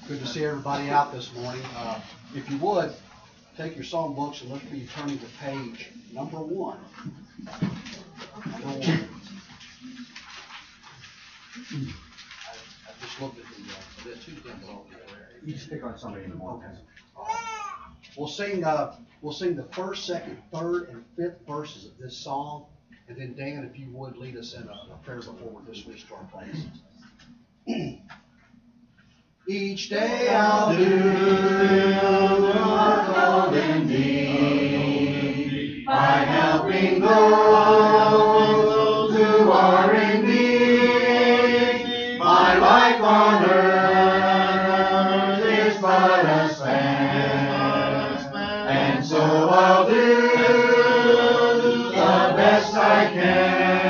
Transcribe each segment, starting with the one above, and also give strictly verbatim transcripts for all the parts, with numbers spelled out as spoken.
Good to see everybody out this morning. Uh, if you would, take your song books and look for you turning to page number one. Number one. I, I just looked at the, uh, the two envelopes. You just pick on somebody in the morning. We'll sing, uh, we'll sing the first, second, third, and fifth verses of this song. And then Dan, if you would, lead us in a, a prayer before we're dismissed to our places. Each day I'll do what golden deed by helping those who are in need. My life on earth is but a span, and so I'll do the best I can.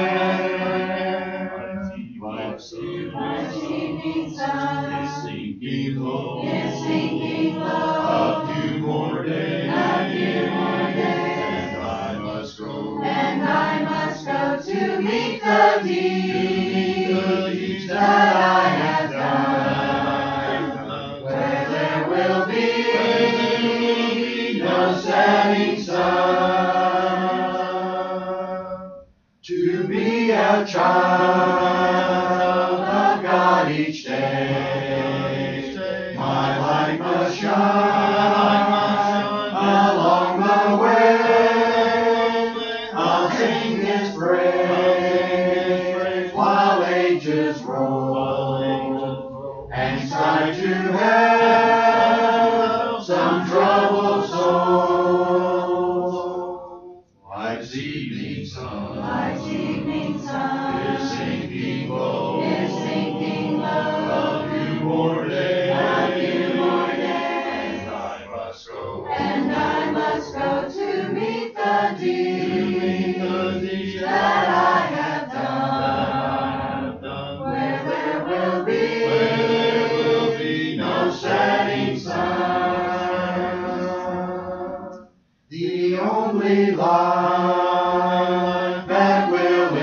My evening sun is sinking low, is sinking low. A few more days, a few more days, and I must go, and I must go to meet the deeds that I have done, where there will be no setting sun. To be a child of God each day, my light must shine along the way. I'll sing His praise while ages roll, and strive to help some troubled soul. Life's evening sun, life's evening sun is sinking low, is sinking low. A few more days, a few more days, and I must go, and I must go to meet the deeds that I have done, where there will be, where there will be no setting sun. The only life that will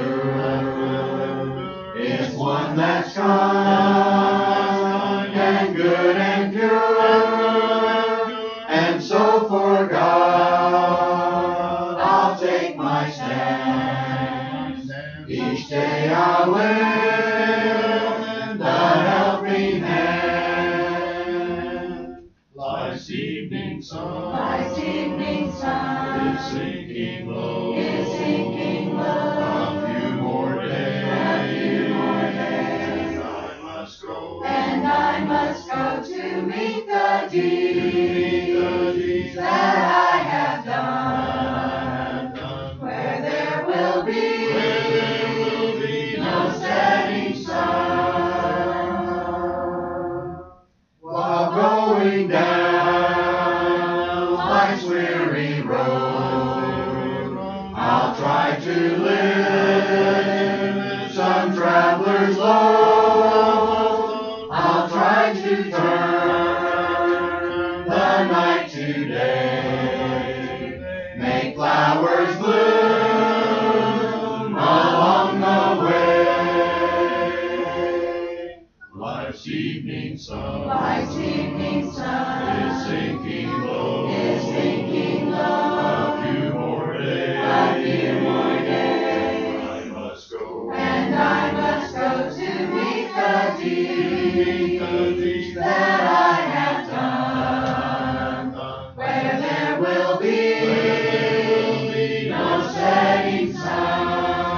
endure is one that's kind and good and pure. And so for God I'll take my stand. Each day I lend a helping hand. Life's evening sun, life's evening sun is sinking low, is sinking low. A few more days, a few more days, and I must go, and I must go to meet the deeds that I have done, where there will be, where there will be no setting sun. While going down life's weary road, I'll try to lift some traveler's load. I'll try to turn the night to day, make flowers bloom along the way. Life's evening sun, life's evening sun is sinking low, is sinking low. A few more days, a few more days, I must go, and I must go to meet the deeds that I have done, where there will be, where there will be no setting sun.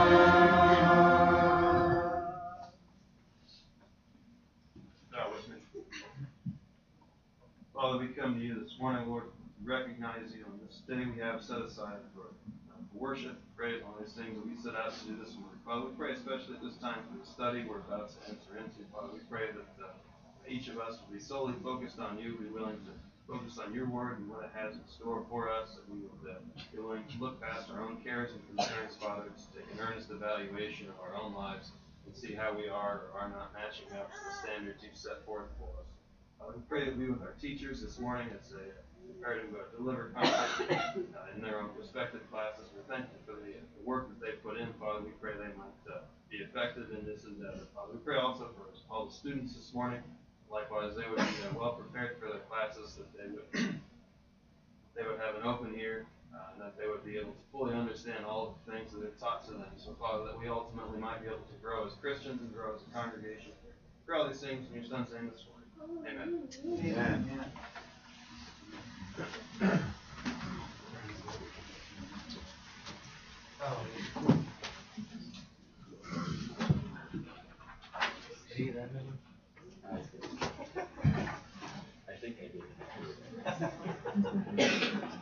Start with me. Father, we come to you this morning, Lord, recognize you on this day we have set aside for uh, worship, praise, all these things that we set out to do this morning. Father, we pray especially at this time for the study we're about to enter into. Father, we pray that uh, each of us will be solely focused on you, be willing to focus on your word and what it has in store for us, that we would uh, be willing to look past our own cares and concerns, Father, to take an earnest evaluation of our own lives and see how we are or are not matching up to the standards you've set forth for us. Uh, we pray that we with our teachers this morning as they prepare to uh, deliver content uh, in their own respective classes. We thank you for the, the work that they put in, Father. We pray they might uh, be effective in this endeavor, Father. We pray also for all the students this morning. Likewise, they would be they're well prepared for their classes, that they would they would have an open ear, uh, and that they would be able to fully understand all of the things that are taught to them. So, Father, that we ultimately might be able to grow as Christians and grow as a congregation. For all these things in your Son's name this morning. Amen. Amen. See that number? I think I did.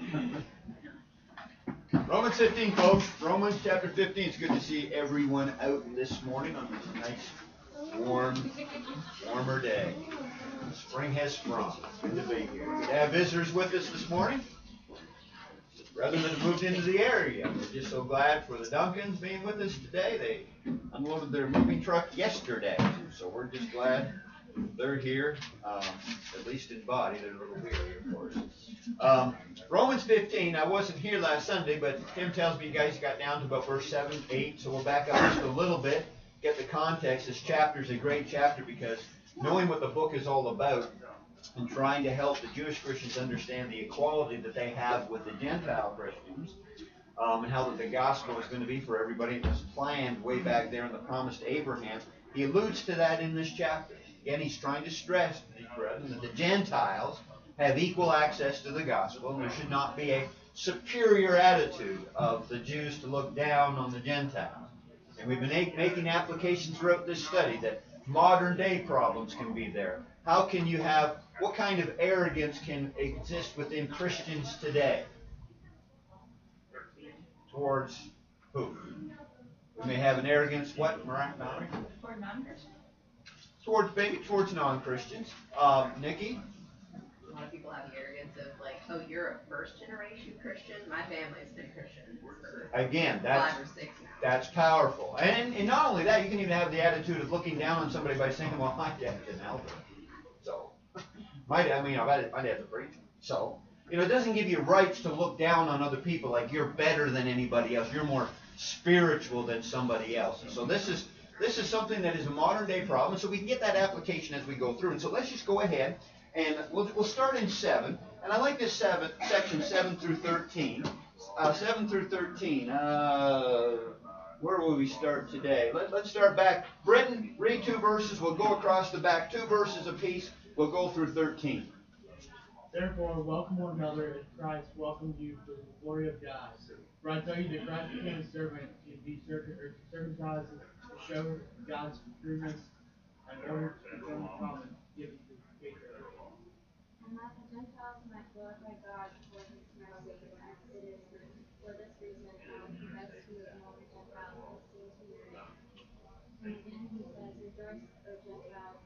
Romans fifteen, folks. Romans chapter fifteen. It's good to see everyone out this morning on this nice, warm, warmer day. Spring has sprung. It's good to be here. We have visitors with us this morning. Brethren that have moved into the area. We're just so glad for the Duncans being with us today. They unloaded their moving truck yesterday, so we're just glad they're here, um, at least in body. They're a little weary, of course. Um, Romans fifteen, I wasn't here last Sunday, but Tim tells me you guys got down to about verse seven, eight, so we'll back up just a little bit, get the context. This chapter is a great chapter because knowing what the book is all about and trying to help the Jewish Christians understand the equality that they have with the Gentile Christians, um, and how that the gospel is going to be for everybody. It was planned way back there in the promise to Abraham. He alludes to that in this chapter. Again, he's trying to stress to these brethren that the Gentiles have equal access to the gospel, and there should not be a superior attitude of the Jews to look down on the Gentiles. And we've been making applications throughout this study that modern day problems can be there. How can you have, what kind of arrogance can exist within Christians today? Towards who? We may have an arrogance, what, Mariah? Toward non-Christians. Towards, maybe towards non-Christians. Um, Nikki? A lot of people have the arrogance of like, oh, you're a first generation Christian. My family's been Christian for Again, that's, five or six now. that's powerful. And, and not only that, you can even have the attitude of looking down on somebody by saying, well, my dad's an elder. So, my dad, I mean, my dad- my dad's a preacher. So, you know, it doesn't give you rights to look down on other people like you're better than anybody else. You're more spiritual than somebody else. And so this is this is something that is a modern day problem. So we can get that application as we go through. And so let's just go ahead and we'll, we'll start in seven. And I like this seven, section seven through thirteen. Uh, seven through thirteen. Uh, where will we start today? Let, let's start back. Brenton, read two verses. We'll go across the back. Two verses apiece. We'll go through thirteen. Therefore, welcome one another as Christ welcomed you for the glory of God. For I tell you that Christ became a servant to be circumcised to show God's trueness in order to fulfill the promise given to the patriarchs. And that the Gentiles might glorify God for his mercy, as it is written. For this reason, I will confess to you among the Gentiles and sing to your name. And again he says, rejoice, O Gentiles.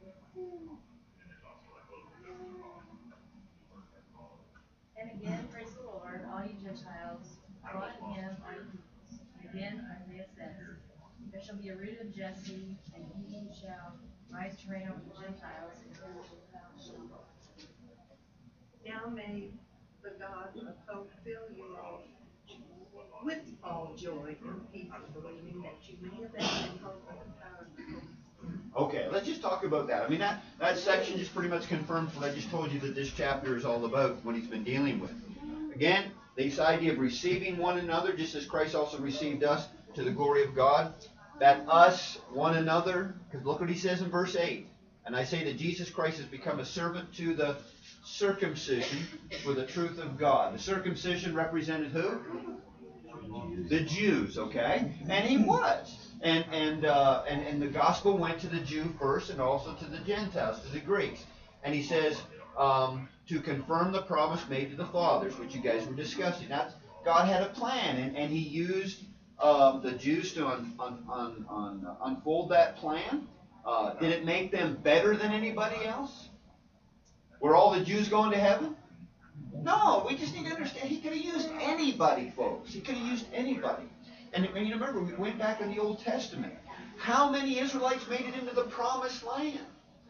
And again, praise the Lord, all you Gentiles, for in him are you peace. And again, Isaiah says, there shall be a root of Jesse, and he shall rise to reign over the Gentiles, and the Gentiles shall go. Now may the God of hope fill you all with all joy and peace, believing that you may abound in hope and power. Okay, let's just talk about that. I mean, that, that section just pretty much confirms what I just told you that this chapter is all about, what he's been dealing with. Again, this idea of receiving one another, just as Christ also received us to the glory of God, that us, one another, because look what he says in verse eight. And I say that Jesus Christ has become a servant to the circumcision for the truth of God. The circumcision represented who? The Jews, okay? And he was. And and, uh, and and the gospel went to the Jew first and also to the Gentiles, to the Greeks. And he says, um, to confirm the promise made to the fathers, which you guys were discussing. That's, God had a plan, and, and he used um, the Jews to un, un, un, un, uh, unfold that plan. Uh, did it make them better than anybody else? Were all the Jews going to heaven? No, we just need to understand, he could have used anybody, folks. He could have used anybody. And, and you remember, we went back in the Old Testament. How many Israelites made it into the promised land?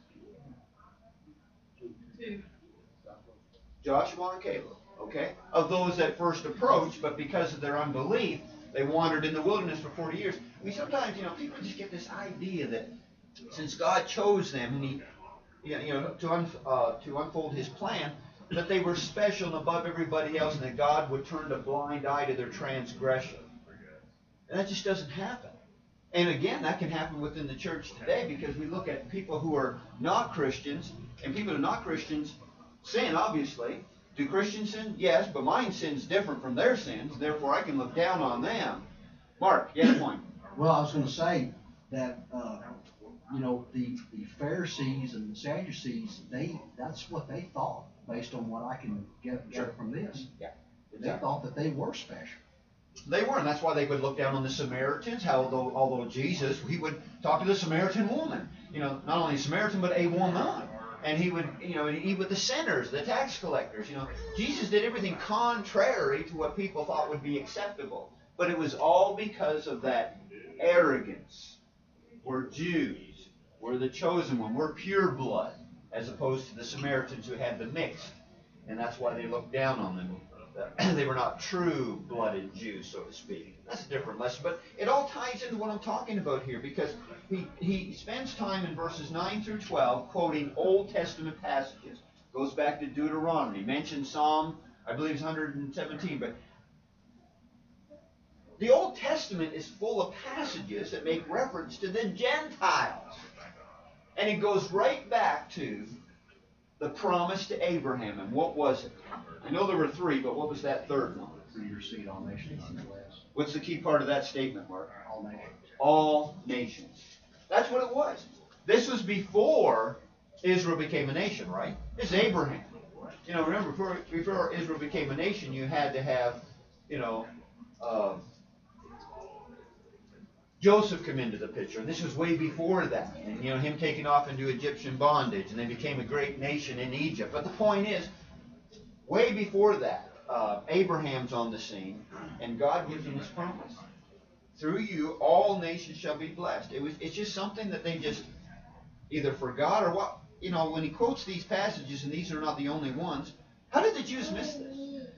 Two. Joshua and Caleb, okay? Of those that first approached, but because of their unbelief, they wandered in the wilderness for forty years. I mean, sometimes, you know, people just get this idea that since God chose them, and he, you know, to, un, uh, to unfold his plan, that they were special and above everybody else, and that God would turn a blind eye to their transgression. And that just doesn't happen. And again, that can happen within the church today, because we look at people who are not Christians, and people who are not Christians sin, obviously. Do Christians sin? Yes, but mine sin's different from their sins, therefore I can look down on them. Mark, you had a point. Well, I was going to say that, uh, you know, the, the Pharisees and the Sadducees, they that's what they thought, based on what I can get, get from this. Yeah. They thought that they were special. They were, and that's why they would look down on the Samaritans. How although, although Jesus, he would talk to the Samaritan woman. You know, not only a Samaritan, but a woman. And he would, you know, eat with the sinners, the tax collectors. You know, Jesus did everything contrary to what people thought would be acceptable. But it was all because of that arrogance. We're Jews. We're the chosen one. We're pure blood, as opposed to the Samaritans who had the mixed. And that's why they looked down on them. They were not true-blooded Jews, so to speak. That's a different lesson. But it all ties into what I'm talking about here, because he, he spends time in verses nine through twelve quoting Old Testament passages. Goes back to Deuteronomy. Mentions Psalm, I believe it's one hundred seventeen. But the Old Testament is full of passages that make reference to the Gentiles. And it goes right back to the promise to Abraham. And what was it? I know there were three, but what was that third one? Through your seed, all nations are blessed. What's the key part of that statement, Mark? All nations. All nations. That's what it was. This was before Israel became a nation, right? It's Abraham. You know, remember, before, before Israel became a nation, you had to have, you know, uh, Joseph come into the picture. And this was way before that. And, you know, him taking off into Egyptian bondage. And they became a great nation in Egypt. But the point is, way before that, uh, Abraham's on the scene, and God gives him this promise. Through you, all nations shall be blessed. It was, it's just something that they just either forgot or what. You know, when he quotes these passages, and these are not the only ones, how did the Jews miss this?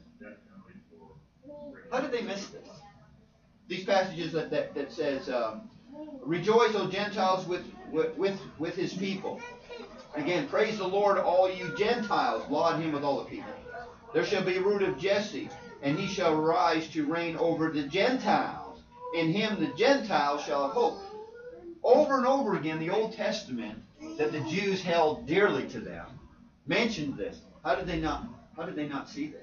How did they miss this? These passages that, that, that says, um, rejoice, O Gentiles, with, with, with, with his people. Again, praise the Lord, all you Gentiles. Laud him with all the people. There shall be a root of Jesse, and he shall rise to reign over the Gentiles. In him the Gentiles shall have hope. Over and over again, the Old Testament that the Jews held dearly to them mentioned this. How did they not? How did they not see this?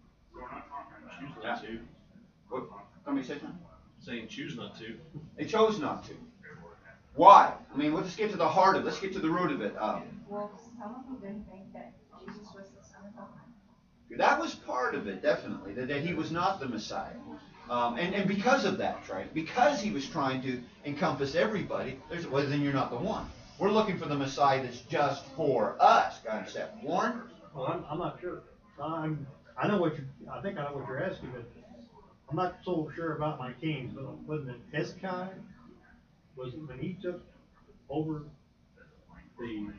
Choose not to. What? Somebody say something? Saying choose not to. They chose not to. Why? I mean, let's get to the heart of it. Let's get to the root of it. Um, Well, some of them didn't think that Jesus was the Son of God. That was part of it, definitely, that, that he was not the Messiah. Um, and, and because of that, right, because he was trying to encompass everybody, there's, well, then you're not the one. We're looking for the Messiah that's just for us. Got to understand. Warren? Well, I'm, I'm not sure. I'm, I know what you, I think I know what you're asking, but I'm not so sure about my kings. But wasn't it Hezekiah? Was it when he took over the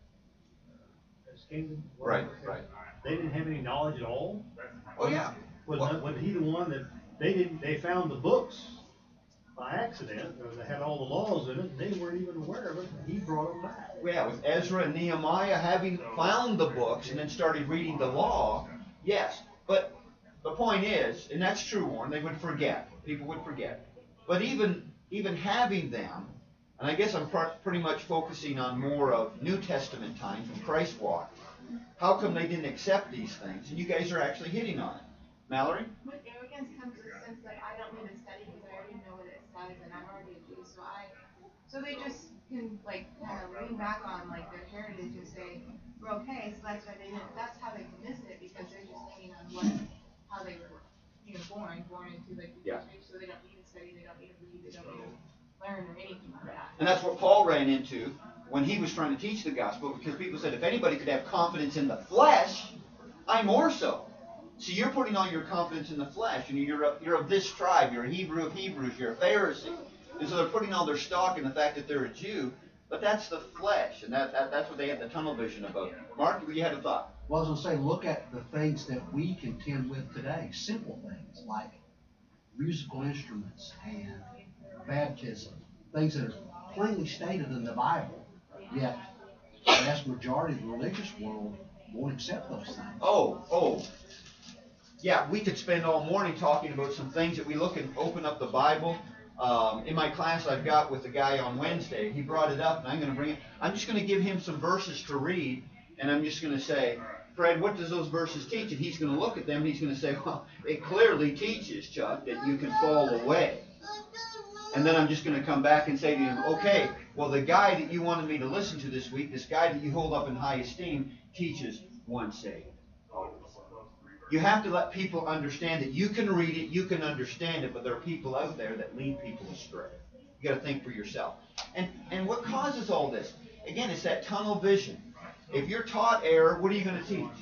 his kingdom? Right, right. They didn't have any knowledge at all. Oh yeah. Was Well, not, was he the one that they didn't? They found the books by accident, or they had all the laws in it. And they weren't even aware of it. And he brought them back. yeah, with Ezra and Nehemiah having found the books and then started reading the law, yes. But the point is, and that's true, Warren, they would forget. People would forget. But even even having them, and I guess I'm pr- pretty much focusing on more of New Testament times when Christ walked. How come they didn't accept these things? And you guys are actually hitting on it. Mallory? With arrogance comes the sense that I don't need to study because I already know what it says and I'm already a Jew, so I, so they just can like kind of lean back on like their heritage and say, we're okay, so that's why they didn't, that's how they can miss it because they're just leaning on what, how they were, you know, born, born into like the Yeah. Jewish, so they don't need to study, they don't need to read, they don't need to learn or anything like that. And that's what Paul ran into when he was trying to teach the gospel, because people said, if anybody could have confidence in the flesh, I more so. So you're putting all your confidence in the flesh, and you're a, you're of this tribe, you're a Hebrew of Hebrews, you're a Pharisee. And so they're putting all their stock in the fact that they're a Jew, but that's the flesh, and that, that that's what they had the tunnel vision about. Mark, you had a thought? Well, I was going to say, look at the things that we contend with today. Simple things like musical instruments and baptism. Things that are plainly stated in the Bible. Yet, the vast majority of the religious world won't accept those things. Oh, oh. Yeah, we could spend all morning talking about some things that we look and open up the Bible. Um, in my class I've got with the guy on Wednesday, he brought it up, and I'm going to bring it. I'm just going to give him some verses to read, and I'm just going to say, Fred, what does those verses teach? And he's going to look at them, and he's going to say, well, it clearly teaches, Chuck, that you can fall away. And then I'm just going to come back and say to him, okay, well, the guy that you wanted me to listen to this week, this guy that you hold up in high esteem, teaches once saved. You have to let people understand that you can read it, you can understand it, but there are people out there that lead people astray. You got to think for yourself. And and what causes all this? Again, it's that tunnel vision. If you're taught error, what are you going to teach?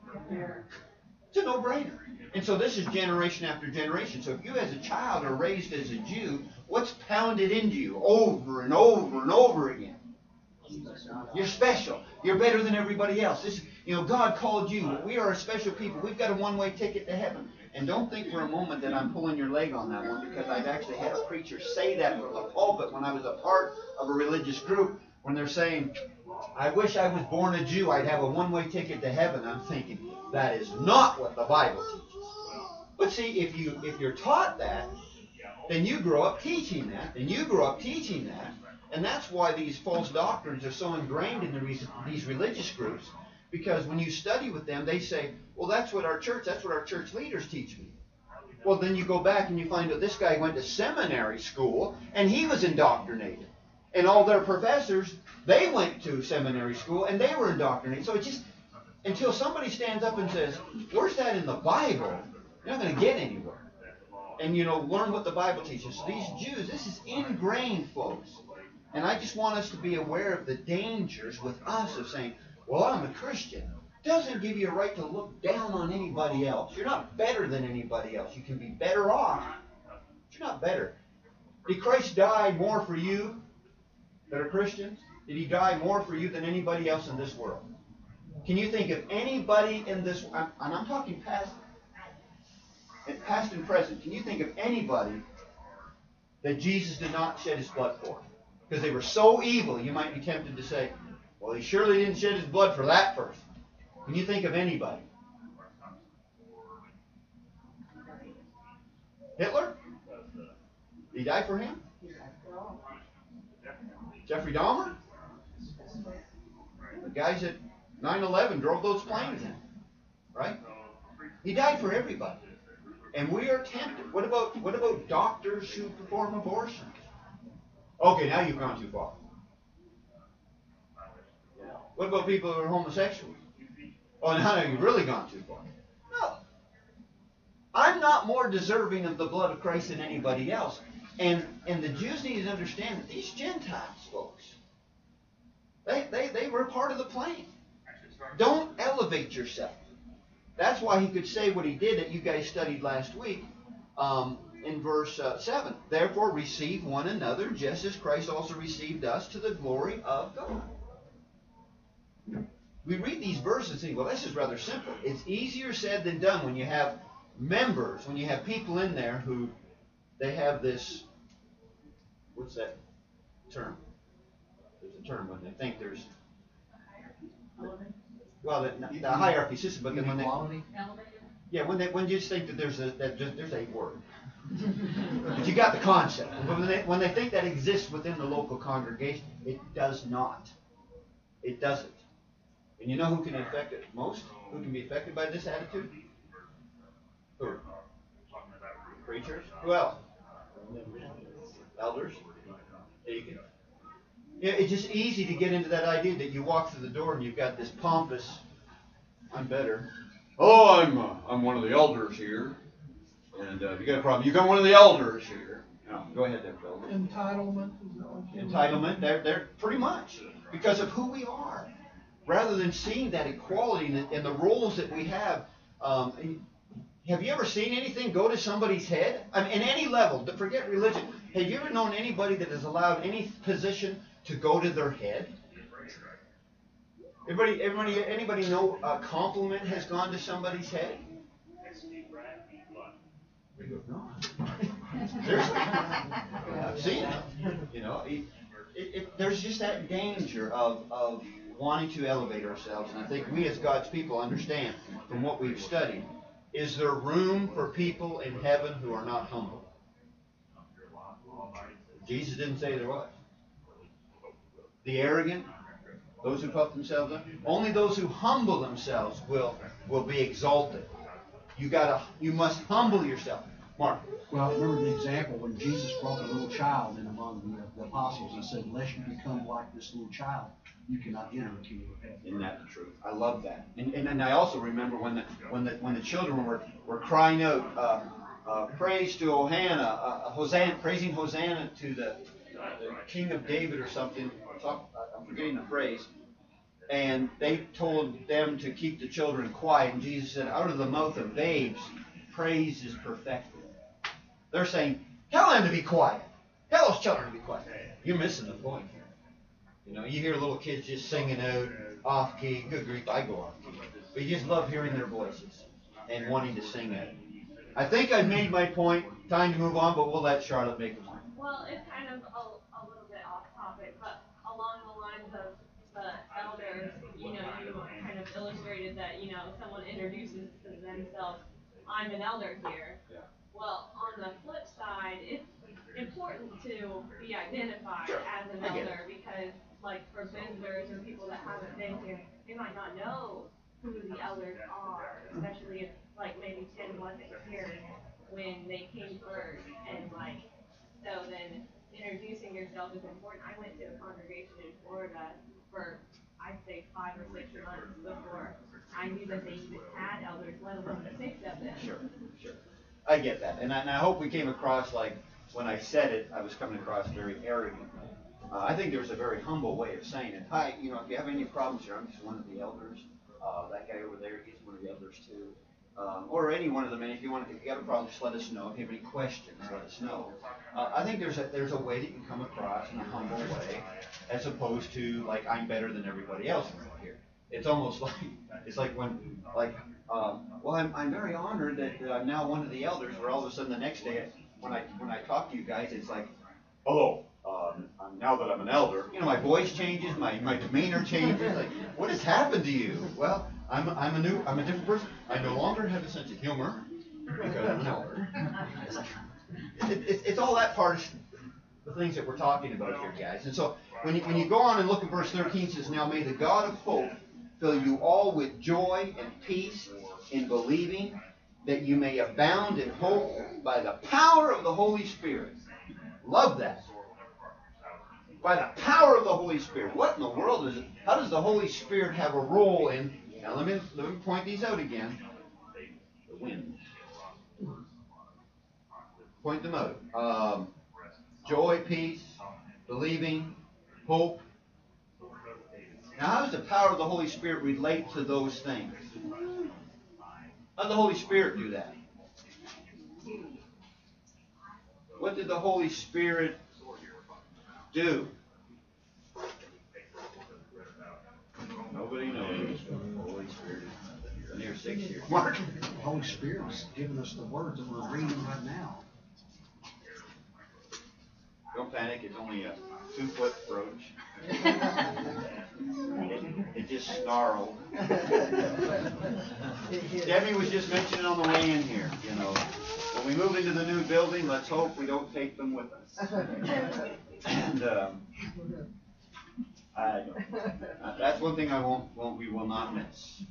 It's a no-brainer. And so this is generation after generation. So if you as a child are raised as a Jew, what's pounded into you over and over and over again? You're special. You're better than everybody else. This, you know, God called you. We are a special people. We've got a one-way ticket to heaven. And don't think for a moment that I'm pulling your leg on that one, because I've actually had a preacher say that from the pulpit when I was a part of a religious group, when they're saying, I wish I was born a Jew. I'd have a one-way ticket to heaven. I'm thinking, that is not what the Bible teaches. But see, if, you, if you're taught that, then you grow up teaching that, and you grow up teaching that. And that's why these false doctrines are so ingrained in the, these religious groups. Because when you study with them, they say, well, that's what our church, that's what our church leaders teach me. Well, then you go back and you find out this guy went to seminary school, and he was indoctrinated. And all their professors, they went to seminary school, and they were indoctrinated. So it just, until somebody stands up and says, where's that in the Bible? You're not going to get anywhere. And, you know, learn what the Bible teaches. So these Jews, this is ingrained, folks. And I just want us to be aware of the dangers with us of saying, well, I'm a Christian. Doesn't give you a right to look down on anybody else. You're not better than anybody else. You can be better off, but you're not better. Did Christ die more for you that are Christians? Did he die more for you than anybody else in this world? Can you think of anybody in this, and I'm talking past, past and present, can you think of anybody that Jesus did not shed his blood for? Because they were so evil, you might be tempted to say, well, he surely didn't shed his blood for that person. Can you think of anybody? Hitler? Did he die for him? Jeffrey Dahmer? The guys at nine eleven drove those planes in. Right? He died for everybody. And we are tempted. What about, what about doctors who perform abortions? Okay, now you've gone too far. What about people who are homosexuals? Oh, now you've really gone too far. No. I'm not more deserving of the blood of Christ than anybody else. And and the Jews need to understand that these Gentiles, folks, they, they, they were part of the plan. Don't elevate yourself. That's why he could say what he did that you guys studied last week. Um, in verse uh, seven, therefore receive one another just as Christ also received us to the glory of God. We read these verses and think, well, this is rather simple. It's easier said than done when you have members, when you have people in there who they have this, what's that term? There's a term when they think there's, well, the, the hierarchy system, but then when they, yeah, when they when you just think that there's a that just, there's a word. But you got the concept. When they, when they think that exists within the local congregation, it does not. It doesn't. And you know who can be affected most? Who can be affected by this attitude? Who? Preachers? Who else? Elders? Deacons? Yeah, it's just easy to get into that idea that you walk through the door and you've got this pompous, I'm better. Oh, I'm uh, I'm one of the elders here. And uh, if you got a problem, you got one of the elders here. No, go ahead there, Phil. Entitlement. Entitlement, they're, they're pretty much. Because of who we are. Rather than seeing that equality in the, in the roles that we have. Um, have you ever seen anything go to somebody's head? I mean, in any level, to forget religion. Have you ever known anybody that has allowed any position to go to their head? Everybody, everybody, anybody know a compliment has gone to somebody's head? No. Seriously, I've seen it. You know, it, it, it, there's just that danger of, of wanting to elevate ourselves, and I think we as God's people understand from what we've studied, is there room for people in heaven who are not humble? Jesus didn't say there was. The arrogant, those who puff themselves up, only those who humble themselves will will be exalted. You gotta, you must humble yourself. Mark. Well, remember the example when Jesus brought a little child in among the, the apostles and said, unless you become like this little child, you cannot enter the kingdom of heaven. Isn't that the truth? I love that. And, and, and I also remember when the when the when the children were, were crying out, uh, uh, praise to Hosanna, uh, Hosanna, praising Hosanna to the, the King of David or something. I'm forgetting the phrase. And they told them to keep the children quiet. And Jesus said, out of the mouth of babes, praise is perfected. They're saying, tell them to be quiet. Tell those children to be quiet. You're missing the point here. You know, you hear little kids just singing out off key. Good grief, I go off key. But you just love hearing their voices and wanting to sing it. I think I've made my point. Time to move on, but we'll let Charlotte make a point. Well, it's kind of a, a little bit off topic, but along the lines of the elders, you know, you kind of illustrated that, you know, someone introduces themselves, I'm an elder here. Yeah. Well, on the flip side, it's important to be identified Sure. as an I get elder because, like, for visitors or people that haven't been here, they might not know who the elders are, especially if, like, maybe Tim wasn't here when they came first, and, like, so then introducing yourself is important. I went to a congregation in Florida for, I'd say, five or six months before I knew that they even had elders, let alone the six of them. Sure, sure. I get that. And I, and I hope we came across, like, when I said it, I was coming across very arrogant. Uh, I think there's a very humble way of saying it. Hi, you know, if you have any problems here, I'm just one of the elders. Uh, that guy over there, he's one of the elders too. Um, or any one of them. And if you want, if you have a problem, just let us know. If you have any questions, let us know. Uh, I think there's a there's a way that you can come across in a humble way, as opposed to like I'm better than everybody else around here. It's almost like it's like when like um, well, I'm I'm very honored that I'm now one of the elders. Where all of a sudden the next day when I when I talk to you guys, it's like, hello. Um, now that I'm an elder, you know, my voice changes, my, my demeanor changes. Like, what has happened to you? Well, I'm a, I'm a new, I'm a different person. I no longer have a sense of humor because I'm an elder. It, it, it's all that part of the things that we're talking about here, guys. And so when you, when you go on and look at verse thirteen, it says, now may the God of hope fill you all with joy and peace in believing, that you may abound in hope by the power of the Holy Spirit. Love that. By the power of the Holy Spirit. What in the world is it? How does the Holy Spirit have a role in? Now let me let me point these out again. The wind. Point them out. Um, joy, peace, believing, hope. Now how does the power of the Holy Spirit relate to those things? How did the Holy Spirit do that? What did the Holy Spirit do? Nobody knows what the Holy Spirit is. Near six years. Mark. The Holy Spirit is giving us the words that we're reading right now. Don't panic. It's only a two-foot roach. It, it just snarled. Debbie was just mentioning on the way in here, you know, when we move into the new building, let's hope we don't take them with us. And um, I, uh, that's one thing I won't, won't, we will not miss.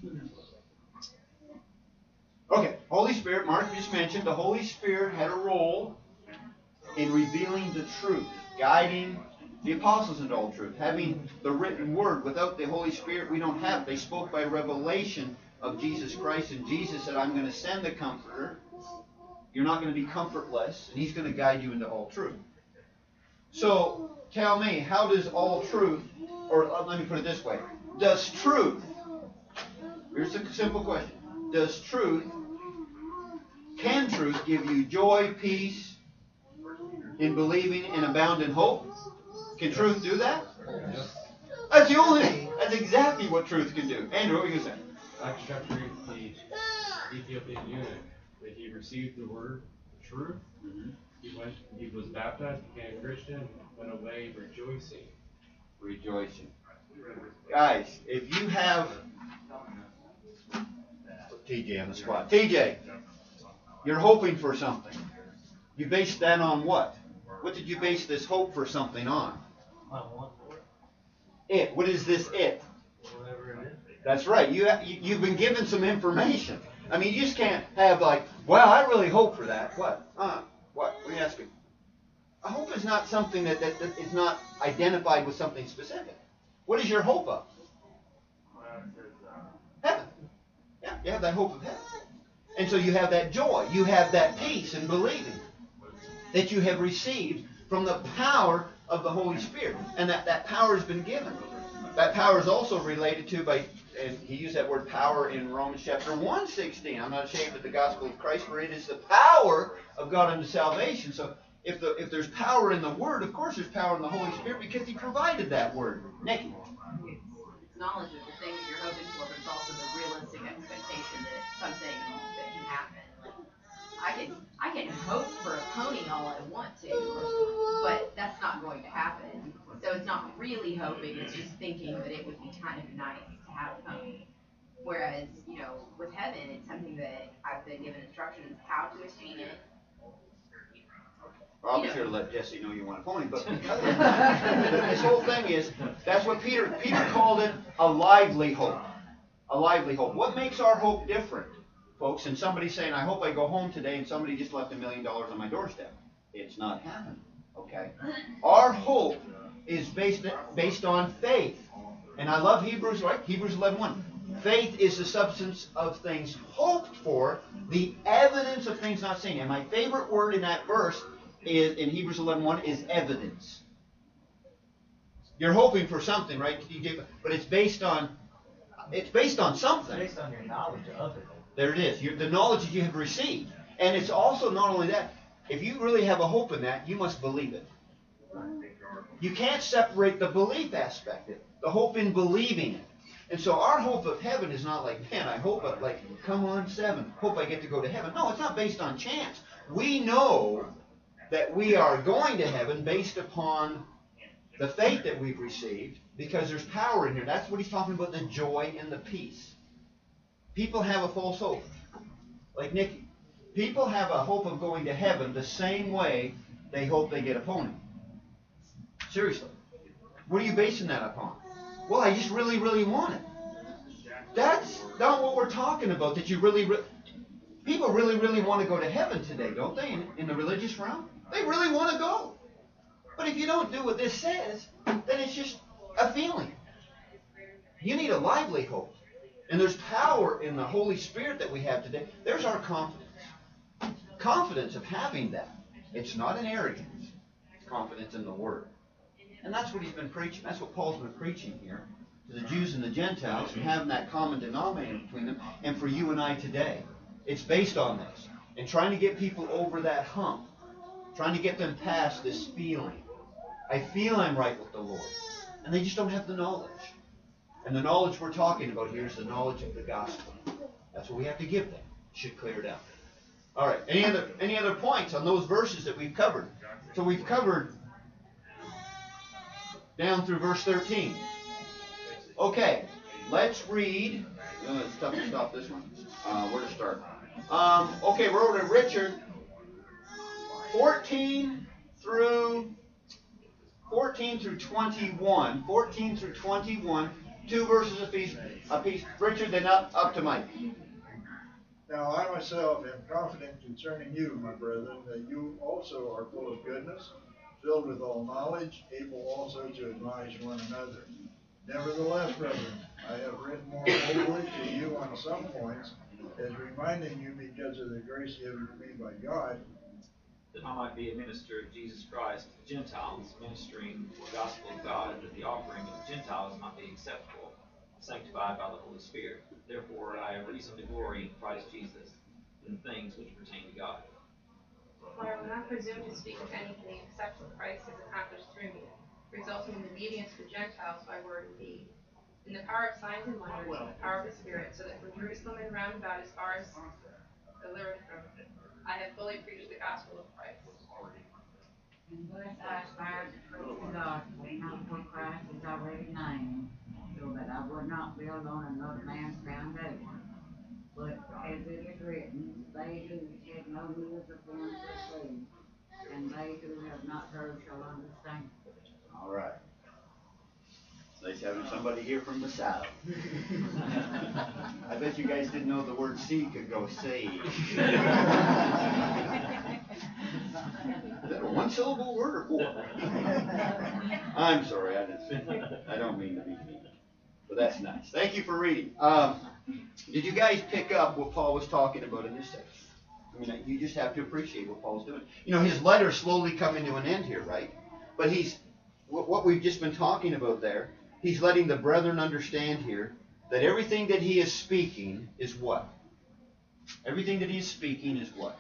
Okay, Holy Spirit, Mark just mentioned, the Holy Spirit had a role in revealing the truth, guiding the apostles into all truth, having the written word. Without the Holy Spirit, we don't have. They spoke by revelation of Jesus Christ, and Jesus said, I'm going to send the Comforter. You're not going to be comfortless, and He's going to guide you into all truth. So, tell me, how does all truth, or uh, let me put it this way, does truth, here's a simple question, does truth, can truth give you joy, peace, in believing and abound in hope? Can truth do that? That's the only, that's exactly what truth can do. Andrew, what were you going to say? Acts chapter eight, the Ethiopian eunuch, that he received the word, the truth. Mm-hmm. He went, he was baptized, became a Christian, went away rejoicing. Rejoicing. Guys, if you have put T J on the spot. T J, you're hoping for something. You base that on what? What did you base this hope for something on? I want for it. It. What is this it? Whatever it is. That's right. You, you you've been given some information. I mean, you just can't have like, well, I really hope for that. What? Uh, what? What are you asking? A hope is not something that, that, that is not identified with something specific. What is your hope of? Heaven. Yeah, you have that hope of heaven. And so you have that joy. You have that peace in believing that you have received from the power of the Holy Spirit. And that, that power has been given. That power is also related to by, and he used that word power in Romans chapter one sixteen. I'm not ashamed of the gospel of Christ, for it is the power of God unto salvation. So if the if there's power in the Word, of course there's power in the Holy Spirit because He provided that Word. Nikki. It's knowledge of the things you're hoping for, but it's also the realistic expectation that it's something that can happen. Like, I can I can hope for a pony all I want to, but that's not going to happen. So it's not really hoping, it's just thinking that it would be kind of nice to have a pony. Whereas, you know, with heaven, it's something that I've been given instructions how to attain it. Well, I'll be sure to let Jesse know you want a pony, but this whole thing is, that's what Peter, Peter called it a lively hope. A lively hope. What makes our hope different, folks? And somebody saying, I hope I go home today and somebody just left a million dollars on my doorstep. It's not happening, okay? Our hope is based, based on faith. And I love Hebrews, right? Hebrews eleven one. Faith is the substance of things hoped for, the evidence of things not seen. And my favorite word in that verse is in Hebrews eleven one is evidence. You're hoping for something, right? But it's based on it's based on something. It's based on your knowledge of it. There it is. You're, the knowledge that you have received. And it's also not only that. If you really have a hope in that, you must believe it. You can't separate the belief aspect, the hope in believing it. And so our hope of heaven is not like, man, I hope I, like, come on, seven, hope I get to go to heaven. No, it's not based on chance. We know that we are going to heaven based upon the faith that we've received because there's power in here. That's what he's talking about, the joy and the peace. People have a false hope. Like Nikki. People have a hope of going to heaven the same way they hope they get a pony. Seriously. What are you basing that upon? Well, I just really, really want it. That's not what we're talking about, that you really, re- people really, really want to go to heaven today, don't they, in, in the religious realm? They really want to go. But if you don't do what this says, then it's just a feeling. You need a lively hope. And there's power in the Holy Spirit that we have today. There's our confidence. Confidence of having that. It's not an arrogance. It's confidence in the Word. And that's what he's been preaching. That's what Paul's been preaching here to the Jews and the Gentiles, and having that common denominator between them, and for you and I today. It's based on this. And trying to get people over that hump. Trying to get them past this feeling. I feel I'm right with the Lord. And they just don't have the knowledge. And the knowledge we're talking about here is the knowledge of the gospel. That's what we have to give them. It should clear it out. All right. Any other any other points on those verses that we've covered? So we've covered down through verse thirteen. Okay. Let's read. Uh, it's tough to stop this one. Uh, where to start? Um, okay, we're over to Richard. fourteen through fourteen through twenty-one. fourteen through twenty-one. Two verses apiece. apiece. Richard, then up, up to Mike. Now I myself am confident concerning you, my brethren, that you also are full of goodness, filled with all knowledge, able also to advise one another. Nevertheless, brethren, I have written more boldly to you on some points, as reminding you because of the grace given to me by God, that I might be a minister of Jesus Christ to the Gentiles, ministering the gospel of God, that the offering of the Gentiles might be acceptable, sanctified by the Holy Spirit. Therefore I have reason to glory in Christ Jesus in things which pertain to God. For I will not presume to speak of anything except what Christ has accomplished through me, resulting in obedience to Gentiles by word and deed, in the power of signs and wonders, and the power of the Spirit, so that from Jerusalem and round about as far as Illyricum, I have fully preached the gospel of Christ. And bless I aspire to preach the gospel, not for Christ is already named, so that I would not build on another man's foundation. But as it is written, they who had no ears are born to see, and they who have not heard shall understand. All right. It's nice having somebody here from the South. I bet you guys didn't know the word see could go save. Is that a one-syllable word or four? I'm sorry, I didn't. I don't mean to be mean, but that's nice. Thank you for reading. Um, did you guys pick up what Paul was talking about in this section? I mean, you just have to appreciate what Paul's doing. You know, his letter's slowly coming to an end here, right? But he's what we've just been talking about there. He's letting the brethren understand here that everything that he is speaking is what? Everything that he is speaking is what?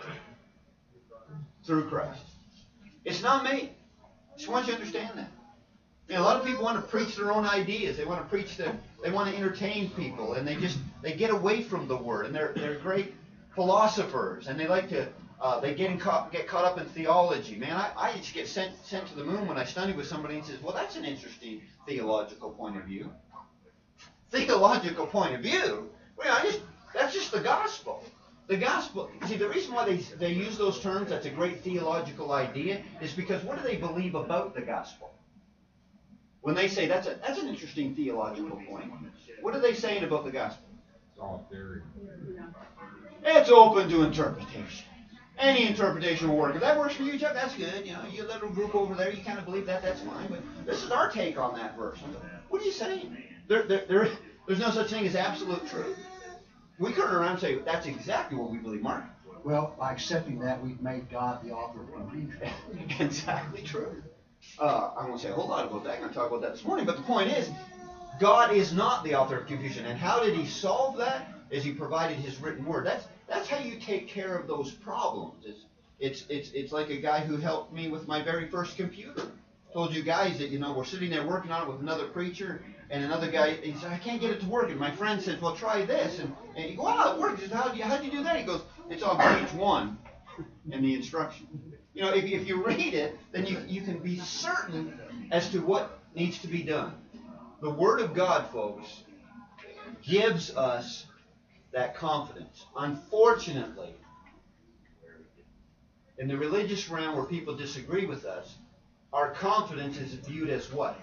Through Christ. It's not me. I just want you to understand that. You know, a lot of people want to preach their own ideas. They want to preach the, they want to entertain people, and they just they get away from the Word, and they're they're great philosophers, and they like to uh, they get in caught get caught up in theology. Man, I, I just get sent sent to the moon when I study with somebody and says, well, that's an interesting theological point of view. Theological point of view. Well, I just that's just the gospel. The gospel. See, the reason why they they use those terms, that's a great theological idea, is because what do they believe about the gospel? When they say that's a that's an interesting theological point, what are they saying about the gospel? It's all theory. It's open to interpretation. Any interpretation will work. If that works for you, Chuck, that's good. You know, your little group over there, you kind of believe that, that's fine. But this is our take on that verse. What are you saying? There, there, there, there's no such thing as absolute truth. We turn around and say, that's exactly what we believe, Mark. Well, by accepting that, we've made God the author of confusion. Exactly true. Uh, I won't say a whole lot about that. I'm going to talk about that this morning. But the point is, God is not the author of confusion. And how did he solve that? Is he provided his written word. That's that's how you take care of those problems. It's it's it's it's like a guy who helped me with my very first computer. Told you guys that, you know, we're sitting there working on it with another preacher, and another guy, he said, I can't get it to work. And my friend said, well, try this. And, and he goes, wow, it works. He said, how do you, how do you do that? He goes, it's on page one in the instruction. You know, if, if you read it, then you, you can be certain as to what needs to be done. The Word of God, folks, gives us that confidence. Unfortunately, in the religious realm where people disagree with us, our confidence is viewed as what?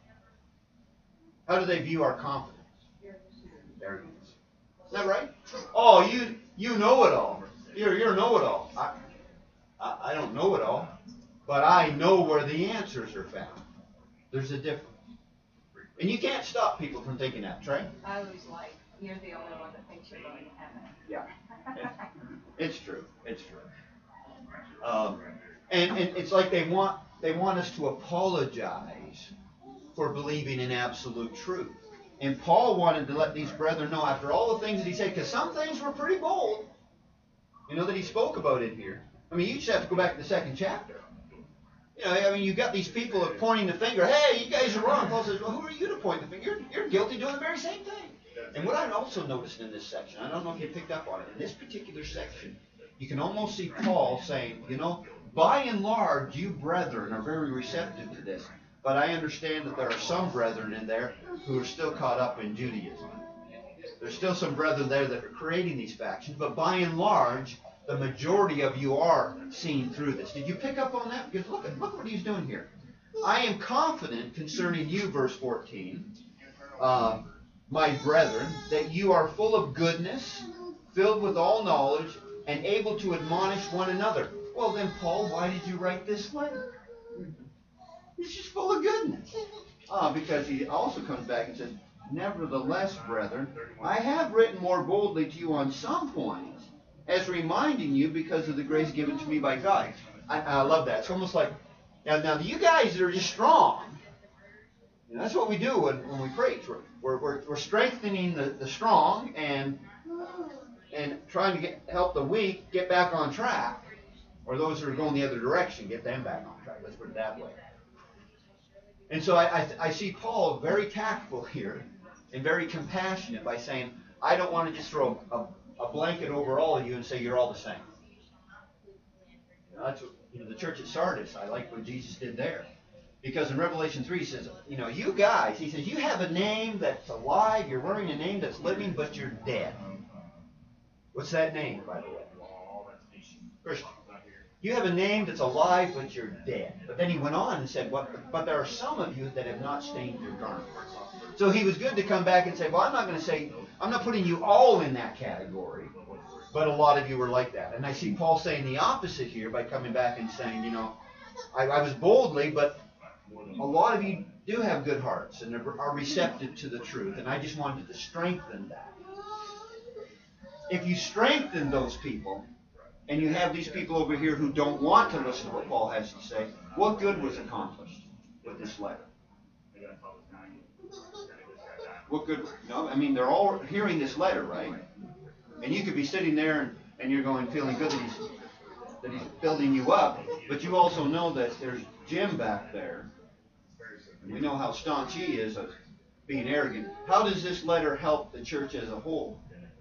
How do they view our confidence? Arrogance. Is that right? Oh, you you know it all. You're you're know it all. I, I I don't know it all, but I know where the answers are found. There's a difference, and you can't stop people from thinking that, right? I was like, you're the only one that thinks you're going to heaven. Yeah, it's, it's true. It's true. Um, and and it's like they want they want us to apologize for believing in absolute truth. And Paul wanted to let these brethren know after all the things that he said, because some things were pretty bold, you know, that he spoke about in here. I mean, you just have to go back to the second chapter. You know, I mean, you've got these people that are pointing the finger. Hey, you guys are wrong. Paul says, well, who are you to point the finger? You're, you're guilty of doing the very same thing. And what I also noticed in this section, I don't know if you picked up on it, in this particular section, you can almost see Paul saying, you know, by and large, you brethren are very receptive to this. But I understand that there are some brethren in there who are still caught up in Judaism. There's still some brethren there that are creating these factions. But by and large, the majority of you are seeing through this. Did you pick up on that? Because look at look what he's doing here. I am confident concerning you, verse fourteen, uh, my brethren, that you are full of goodness, filled with all knowledge, and able to admonish one another. Well then, Paul, why did you write this letter? It's just full of goodness. Ah, because he also comes back and says, nevertheless, brethren, I have written more boldly to you on some points, as reminding you because of the grace given to me by God. I, I love that. It's almost like, now, now you guys are just strong. And that's what we do when, when we preach. We're, we're, we're strengthening the, the strong and and trying to get, help the weak get back on track. Or those who are going the other direction, get them back on track. Let's put it that way. And so I, I, I see Paul very tactful here and very compassionate by saying, I don't want to just throw a, a blanket over all of you and say you're all the same. You know, that's what, you know, the church at Sardis, I like what Jesus did there. Because in Revelation three, he says, you know, you guys, he says, you have a name that's alive, you're wearing a name that's living, but you're dead. What's that name, by the way? Christian. You have a name that's alive, but you're dead. But then he went on and said, what, but there are some of you that have not stained your garments. So he was good to come back and say, well, I'm not going to say, I'm not putting you all in that category, but a lot of you were like that. And I see Paul saying the opposite here by coming back and saying, you know, I, I was boldly, but a lot of you do have good hearts and are receptive to the truth. And I just wanted to strengthen that. If you strengthen those people, and you have these people over here who don't want to listen to what Paul has to say, what good was accomplished with this letter? What good? No, I mean, they're all hearing this letter, right? And you could be sitting there and, and you're going, feeling good that he's, that he's building you up, but you also know that there's Jim back there. And we know how staunch he is of being arrogant. How does this letter help the church as a whole?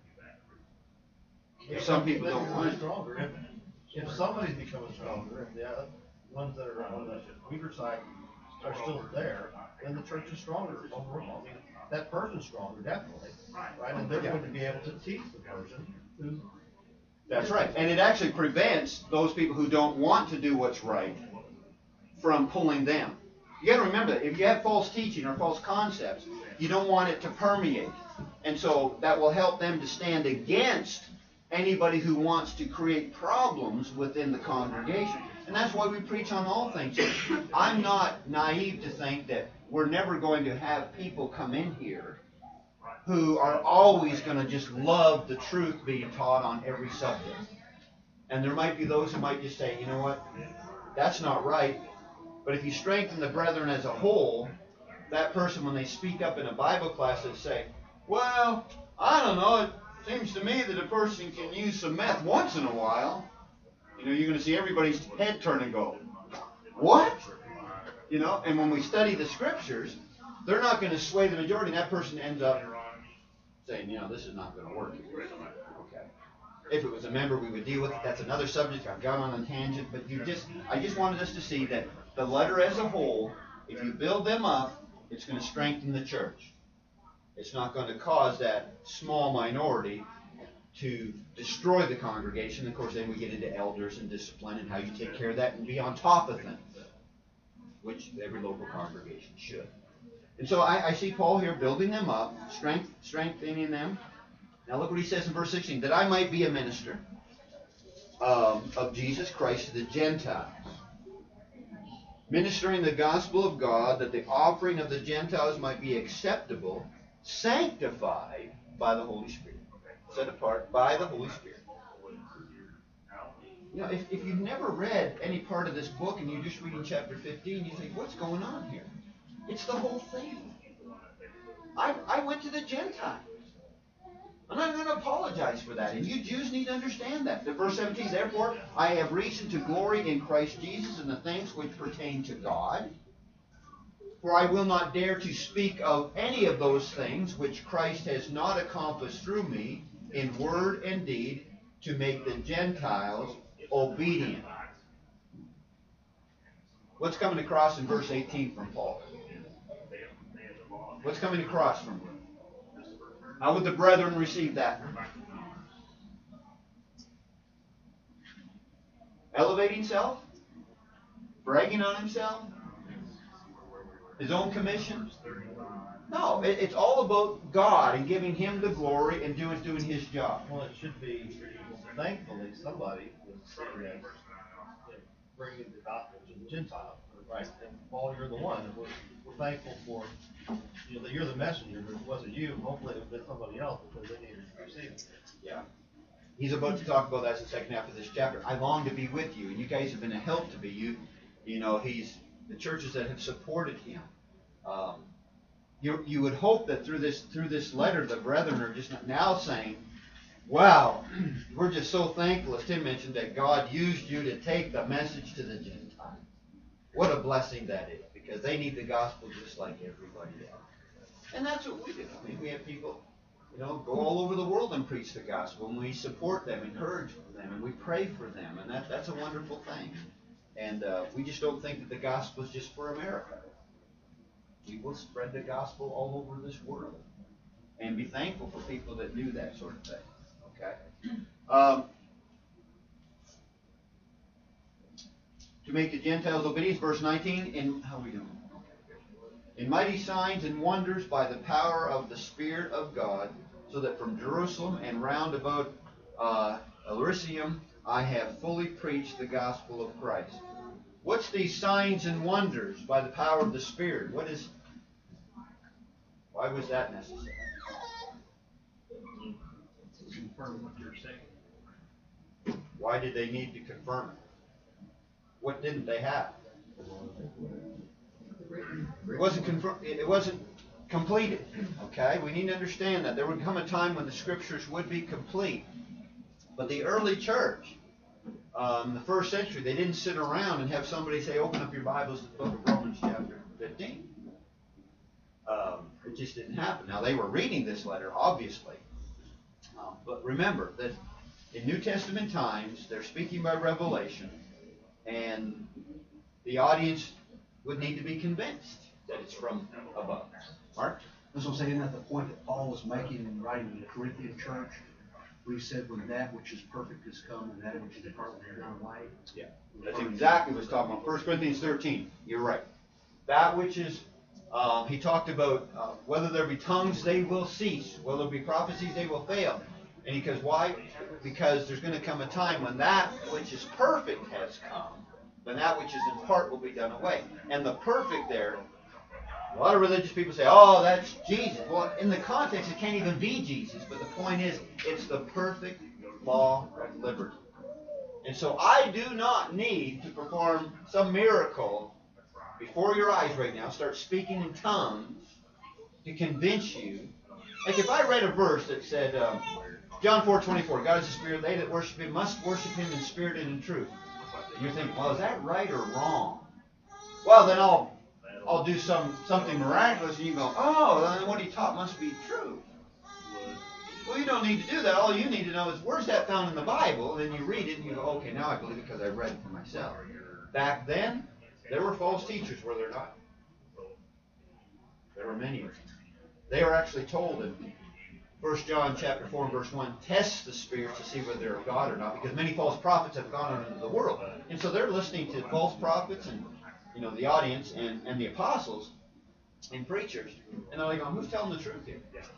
If some people don't want it. Stronger. If, if somebody's becoming stronger, and the other ones that are on the weaker side are still there, then the church is stronger overall. I mean, that person's stronger, definitely, right? And they're going to be able to teach the person who. That's right. And it actually prevents those people who don't want to do what's right from pulling them. You got to remember that if you have false teaching or false concepts, you don't want it to permeate. And so that will help them to stand against anybody who wants to create problems within the congregation. And that's why we preach on all things. I'm not naive to think that we're never going to have people come in here who are always going to just love the truth being taught on every subject. And there might be those who might just say, you know what, that's not right. But if you strengthen the brethren as a whole, that person, when they speak up in a Bible class, they say, well, I don't know, it seems to me that a person can use some meth once in a while. You know, you're going to see everybody's head turn and go, what? You know, and when we study the scriptures, they're not going to sway the majority, and that person ends up saying, you know, this is not going to work. Okay. If it was a member, we would deal with it. That's another subject. I've gone on a tangent, but you just, I just wanted us to see that the letter as a whole, if you build them up, it's going to strengthen the church. It's not going to cause that small minority to destroy the congregation. Of course, then we get into elders and discipline and how you take care of that and be on top of things, which every local congregation should. And so I, I see Paul here building them up, strength, strengthening them. Now look what he says in verse sixteen, that I might be a minister um, of Jesus Christ to the Gentiles, ministering the gospel of God, that the offering of the Gentiles might be acceptable, sanctified by the Holy Spirit. Set apart by the Holy Spirit. You know, if, if you've never read any part of this book and you're just reading chapter fifteen, you think, what's going on here? It's the whole thing. I, I went to the Gentiles. And I'm going to apologize for that. And you Jews need to understand that. The verse seventeen, therefore, I have reason to glory in Christ Jesus in the things which pertain to God. For I will not dare to speak of any of those things which Christ has not accomplished through me in word and deed to make the Gentiles obedient. What's coming across in verse eighteen from Paul? What's coming across from him? How would the brethren receive that? Elevating self? Bragging on himself? His own commission? No, it, it's all about God and giving Him the glory and doing doing His job. Well, it should be, thankfully, somebody was bringing the gospel to the Gentiles, right? And Paul, you're the one, and we're, we're thankful for, you know, that you're the messenger. If it wasn't you, hopefully it would have been somebody else because they needed to receive it. Yeah. He's about to talk about that in the second half of this chapter. I long to be with you, and you guys have been a help to me. You, you know, he's the churches that have supported him. Um, you you would hope that through this through this letter, the brethren are just now saying, "Wow, we're just so thankful," as Tim mentioned, that God used you to take the message to the Gentiles. What a blessing that is, because they need the gospel just like everybody else. And that's what we do. I mean, we have people, you know, go all over the world and preach the gospel, and we support them, encourage them, and we pray for them, and that that's a wonderful thing. And uh, we just don't think that the gospel is just for America. We will spread the gospel all over this world. And be thankful for people that do that sort of thing. Okay? Um, to make the Gentiles obedient, verse nineteen, in, how are we doing? In mighty signs and wonders by the power of the Spirit of God, so that from Jerusalem and round about uh, Illyricum I have fully preached the gospel of Christ. What's these signs and wonders by the power of the Spirit? What is? Why was that necessary? To confirm what you're saying. Why did they need to confirm it? What didn't they have? It wasn't confirmed. It wasn't completed. Okay, we need to understand that there would come a time when the Scriptures would be complete. But the early church, um, the first century, they didn't sit around and have somebody say, "Open up your Bibles to the Book of Romans, chapter fifteen." Um, it just didn't happen. Now they were reading this letter, obviously, um, but remember that in New Testament times, they're speaking by revelation, and the audience would need to be convinced that it's from above. Mark? That's what I'm saying, at the point that Paul was making in writing to the Corinthian church, we said when that which is perfect has come and that which is imperfect is gone away. Yeah, that's exactly what he's talking about. First Corinthians thirteen, you're right. That which is, uh, he talked about uh, whether there be tongues, they will cease. Whether there be prophecies, they will fail. And because why? Because there's going to come a time when that which is perfect has come, when that which is in part will be done away. And the perfect there, a lot of religious people say, "Oh, that's Jesus." Well, in the context, it can't even be Jesus. But the point is, it's the perfect law of liberty. And so I do not need to perform some miracle before your eyes right now, start speaking in tongues to convince you. Like if I read a verse that said, um, John four twenty-four, God is a spirit, they that worship him must worship him in spirit and in truth. And you're thinking, well, is that right or wrong? Well, then I'll I'll do some something miraculous, and you go, oh, then what he taught must be true. Well, you don't need to do that. All you need to know is, where's that found in the Bible? And then you read it, and you go, okay, now I believe it because I read it for myself. Back then, there were false teachers, were there not? There were many of them. They were actually told in First John chapter four and verse one, test the spirits to see whether they're of God or not, because many false prophets have gone out into the world. And so they're listening to false prophets and, you know, the audience and, and the apostles and preachers. And they're like, oh, who's telling the truth here?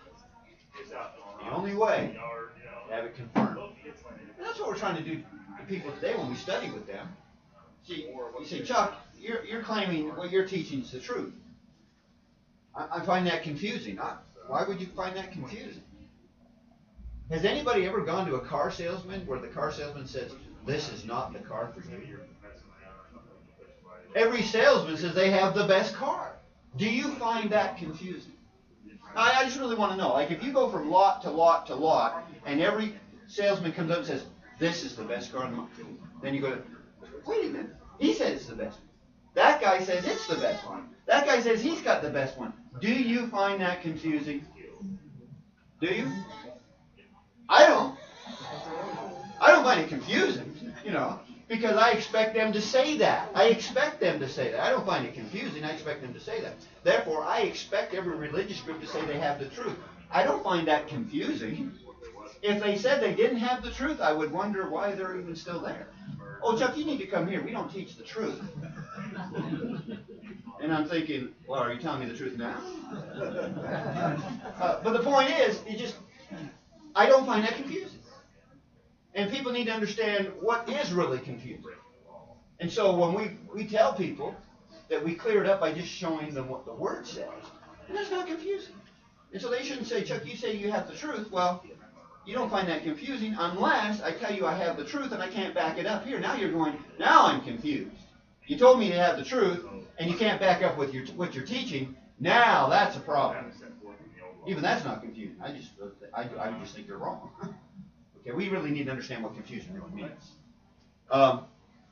The only way to have it confirmed. And that's what we're trying to do to people today when we study with them. See, you say, Chuck, you're, you're claiming what you're teaching is the truth. I, I find that confusing. I, why would you find that confusing? Has anybody ever gone to a car salesman where the car salesman says, this is not the car for you? Every salesman says they have the best car. Do you find that confusing? I, I just really want to know. Like if you go from lot to lot to lot, and every salesman comes up and says, this is the best car in the market, then you go, wait a minute. He said it's the best one. That guy says it's the best one. That guy says he's got the best one. Do you find that confusing? Do you? I don't. I don't find it confusing, you know, because I expect them to say that. I expect them to say that. I don't find it confusing. I expect them to say that. Therefore, I expect every religious group to say they have the truth. I don't find that confusing. If they said they didn't have the truth, I would wonder why they're even still there. Oh, Chuck, you need to come here. We don't teach the truth. And I'm thinking, well, are you telling me the truth now? Uh, but the point is, it just, I don't find that confusing. And people need to understand what is really confusing. And so when we, we tell people that we clear it up by just showing them what the Word says, and that's not confusing. And so they shouldn't say, Chuck, you say you have the truth. Well, you don't find that confusing unless I tell you I have the truth and I can't back it up here. Now you're going, now I'm confused. You told me to have the truth, and you can't back up with your what you're teaching. Now that's a problem. Even that's not confusing. I just I, I just think you're wrong. Okay, we really need to understand what confusion really means. Um,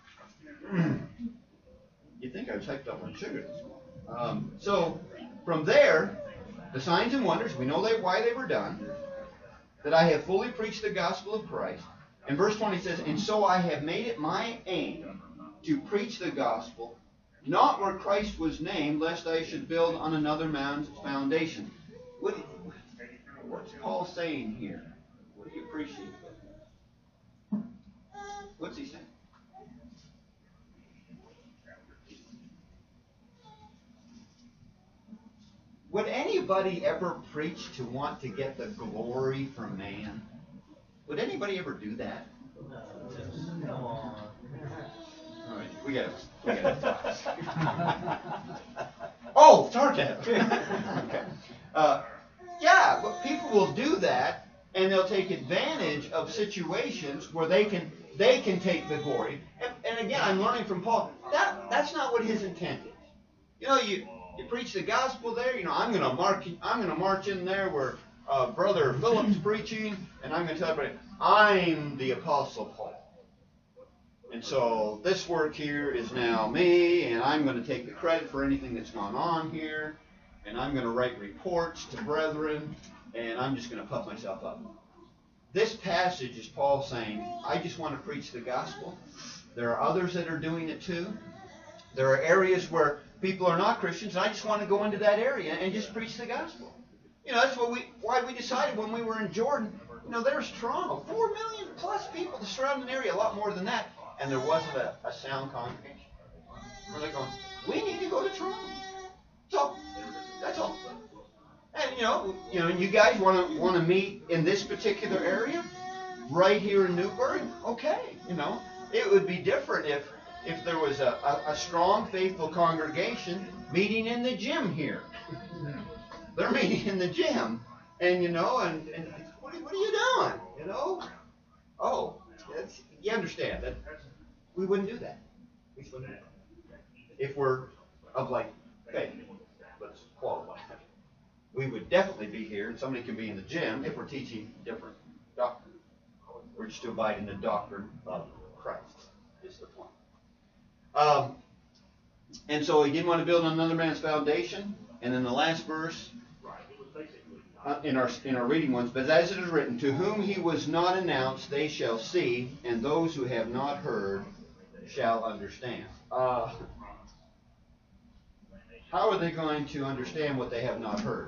you think I've typed up on sugar this morning. Um, so from there, the signs and wonders, we know they, why they were done. That I have fully preached the gospel of Christ. And verse twenty says, and so I have made it my aim to preach the gospel, not where Christ was named, lest I should build on another man's foundation. What, what's Paul saying here? What do you appreciate? What's he saying? Would anybody ever preach to want to get the glory from man? Would anybody ever do that? Come on. All right, we got we got Oh, Target. Okay. Uh, yeah, but people will do that, and they'll take advantage of situations where they can they can take the glory. And, and again, I'm learning from Paul. That that's not what his intent is. You know, you you preach the gospel there. You know, I'm gonna mark. I'm gonna march in there where uh, Brother Philip's preaching, and I'm gonna tell everybody I'm the Apostle Paul. And so this work here is now me, and I'm going to take the credit for anything that's gone on here, and I'm going to write reports to brethren, and I'm just going to puff myself up. This passage is Paul saying, I just want to preach the gospel. There are others that are doing it too. There are areas where people are not Christians, and I just want to go into that area and just preach the gospel. You know, that's what we why we decided when we were in Jordan. You know, there's Toronto, four million plus people, the surrounding area, a lot more than that. And there wasn't a, a sound congregation. Where they're going, we need to go to Toronto. So that's all. And you know, you know, you guys want to want to meet in this particular area, right here in Newbury. Okay, you know, it would be different if if there was a, a, a strong, faithful congregation meeting in the gym here. They're meeting in the gym, and you know, and, and what, what are you doing? You know, oh, it's, you understand that. We wouldn't do that. We wouldn't do that. If we're of like faith, let's qualify. We would definitely be here, and somebody can be in the gym if we're teaching different doctrine. We're just to abide in the doctrine of Christ, is the point. Um, and so he didn't want to build on another man's foundation. And in the last verse, Uh, in our in our reading ones, but as it is written, to whom he was not announced, they shall see, and those who have not heard shall understand. Uh, how are they going to understand what they have not heard?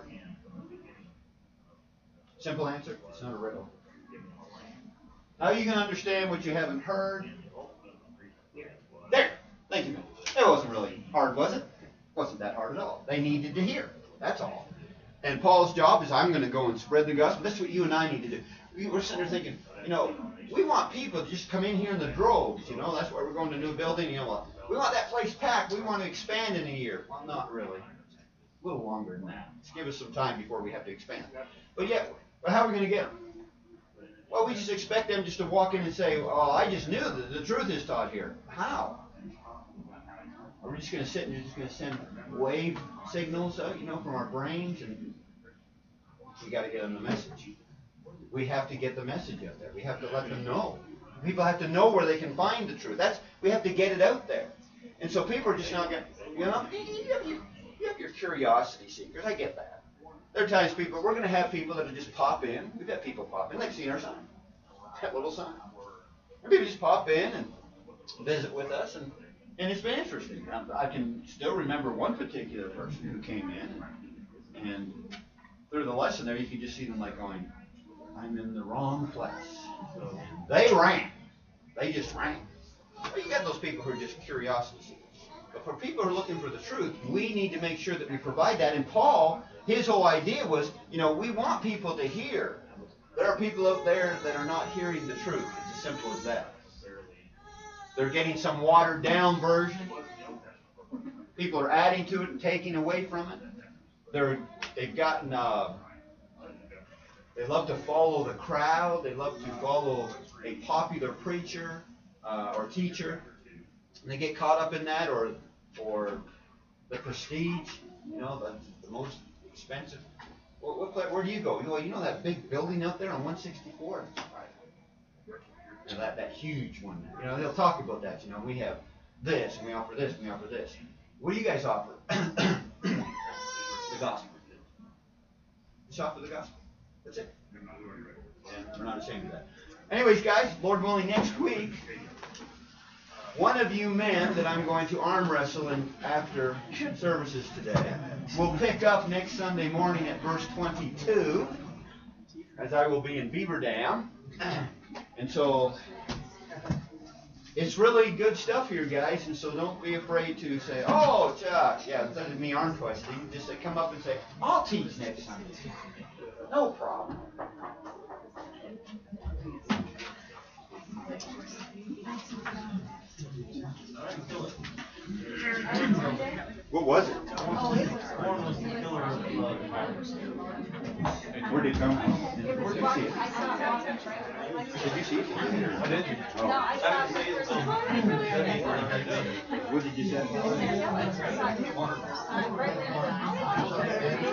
Simple answer: it's not a riddle. How are you going to understand what you haven't heard? There. Thank you, man. It wasn't really hard, was it? It wasn't that hard at all. They needed to hear. That's all. And Paul's job is, I'm going to go and spread the gospel. That's what you and I need to do. We, we're sitting there thinking, you know, we want people to just come in here in the droves. You know, that's why we're going to a new building. You know, we want that place packed. We want to expand in a year. Well, not really. A little longer than that. Just give us some time before we have to expand. But yeah, but how are we going to get them? Well, we just expect them just to walk in and say, oh, I just knew that the truth is taught here. How? Are we just going to sit and you're just going to send wave signals, uh, you know, from our brains? And we got to get them the message. We have to get the message out there. We have to let them know. People have to know where they can find the truth. That's we have to get it out there. And so people are just not going to, you know, you have, your, you have your curiosity seekers. I get that. There are times people, we're going to have people that will just pop in. We've had people pop in. They've seen our sign. That little sign. And people just pop in and visit with us, and And it's been interesting. I can still remember one particular person who came in, and, and through the lesson there, you could just see them like going, I'm in the wrong place. And they ran. They just ran. Well, you got those people who are just curiosity seekers. But for people who are looking for the truth, we need to make sure that we provide that. And Paul, his whole idea was, you know, we want people to hear. There are people out there that are not hearing the truth. It's as simple as that. They're getting some watered down version. People are adding to it and taking away from it. They're, they've gotten, uh, they love to follow the crowd. They love to follow a popular preacher uh, or teacher. And they get caught up in that, or or the prestige, you know, the, the most expensive. What, what, where do you go? You know, you know that big building out there on one sixty-four? You know, that, that huge one. You know, they'll talk about that. You know, we have this, and we offer this, and we offer this. What do you guys offer? The gospel. Just offer the gospel. That's it. And we're not ashamed of that. Anyways, guys, Lord willing, next week, one of you men that I'm going to arm wrestle in after services today will pick up next Sunday morning at verse twenty-two, as I will be in Beaver Dam. And so it's really good stuff here, guys, and so don't be afraid to say, oh, Chuck, yeah, instead of me arm twisting, just say, come up and say, I'll teach next Sunday. No problem. What was it? Where did it come from? Where did you see it? Did you see it? I did. Oh. What did you say?